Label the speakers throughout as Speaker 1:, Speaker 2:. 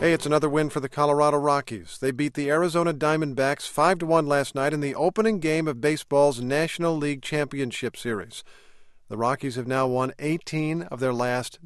Speaker 1: Hey, it's another win for the Colorado Rockies. They beat the Arizona Diamondbacks 5-1 last night in the opening game of baseball's National League Championship Series. The Rockies have now won 18 of their last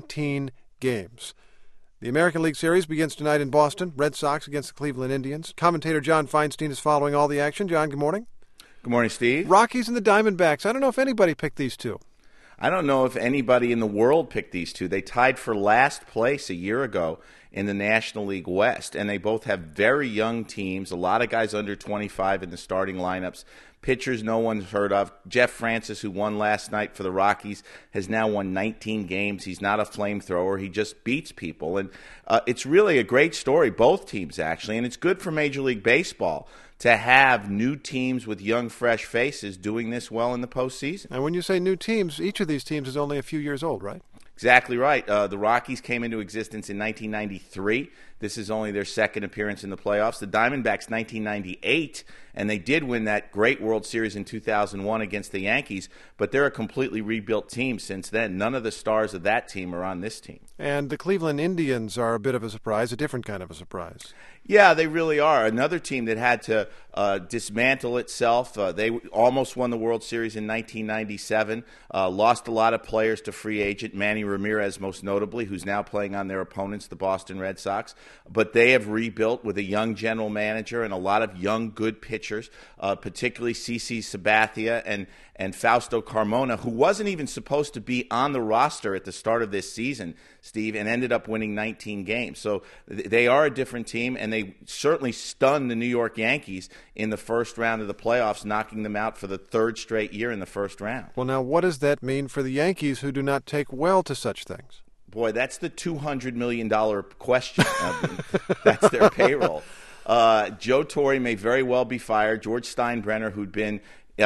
Speaker 1: 19 games. The American League Series begins tonight in Boston. Red Sox against the Cleveland Indians. Commentator John Feinstein is following all the action. John, good morning.
Speaker 2: Good morning, Steve.
Speaker 1: Rockies and the Diamondbacks. I don't know if anybody picked these two.
Speaker 2: I don't know if anybody in the world picked these two. They tied for last place a year ago in the National League West, and they both have very young teams, a lot of guys under 25 in the starting lineups, pitchers no one's heard of. Jeff Francis, who won last night for the Rockies, has now won 19 games. He's not a flamethrower. He just beats people, and it's really a great story, both teams actually, and it's good for Major League Baseball to have new teams with young, fresh faces doing this well in the postseason.
Speaker 1: And when you say new teams, each of these teams is only a few years old, right?
Speaker 2: Exactly right. The Rockies came into existence in 1993. This is only their second appearance in the playoffs. The Diamondbacks, 1998, and they did win that great World Series in 2001 against the Yankees, but they're a completely rebuilt team since then. None of the stars of that team are on this team.
Speaker 1: And the Cleveland Indians are a bit of a surprise, a different kind of a surprise.
Speaker 2: Yeah, they really are. Another team that had to dismantle itself. They almost won the World Series in 1997, lost a lot of players to free agent, Manny Ramirez most notably, who's now playing on their opponents, the Boston Red Sox. But they have rebuilt with a young general manager and a lot of young, good pitchers, particularly CC Sabathia and Fausto Carmona, who wasn't even supposed to be on the roster at the start of this season, Steve, and ended up winning 19 games. So they are a different team, and they certainly stunned the New York Yankees in the first round of the playoffs, knocking them out for the third straight year in the first round.
Speaker 1: Well, now, what does that mean for the Yankees, who do not take well to such things?
Speaker 2: Boy, that's the $200 million question. That's their payroll. Joe Torre may very well be fired. George Steinbrenner, who'd been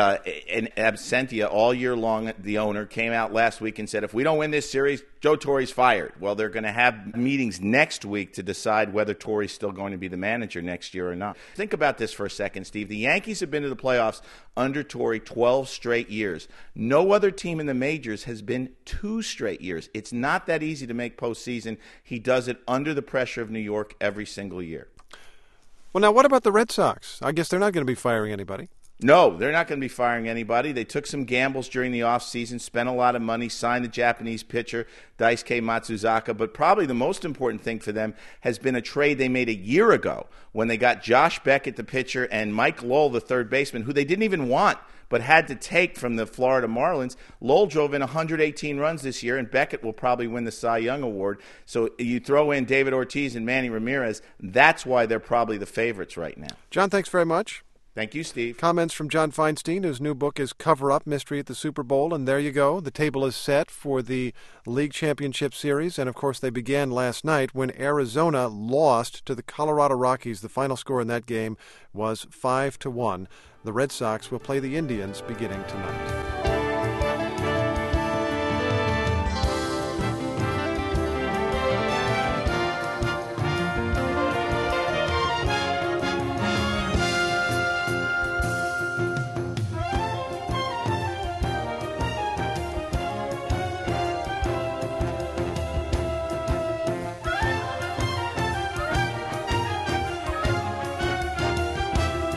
Speaker 2: in absentia all year long, the owner, came out last week and said, if we don't win this series, Joe Torre's fired. Well, they're going to have meetings next week to decide whether Torre's still going to be the manager next year or not. Think about this for a second, Steve. The Yankees have been to the playoffs under Torre 12 straight years. No other team in the majors has been 2 straight years. It's not that easy to make postseason. He does it under the pressure of New York every single year.
Speaker 1: Well, now, what about the Red Sox? I guess they're not going to be firing anybody.
Speaker 2: No, they're not going to be firing anybody. They took some gambles during the offseason, spent a lot of money, signed the Japanese pitcher, Daisuke Matsuzaka. But probably the most important thing for them has been a trade they made a year ago when they got Josh Beckett, the pitcher, and Mike Lowell, the third baseman, who they didn't even want but had to take from the Florida Marlins. Lowell drove in 118 runs this year, and Beckett will probably win the Cy Young Award. So you throw in David Ortiz and Manny Ramirez, that's why they're probably the favorites right now.
Speaker 1: John, thanks very much.
Speaker 2: Thank you, Steve.
Speaker 1: Comments from John Feinstein, whose new book is Cover Up, Mystery at the Super Bowl. And there you go. The table is set for the League Championship Series. And, of course, they began last night when Arizona lost to the Colorado Rockies. The final score in that game was 5-1. The Red Sox will play the Indians beginning tonight.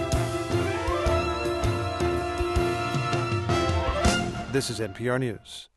Speaker 1: This is NPR News.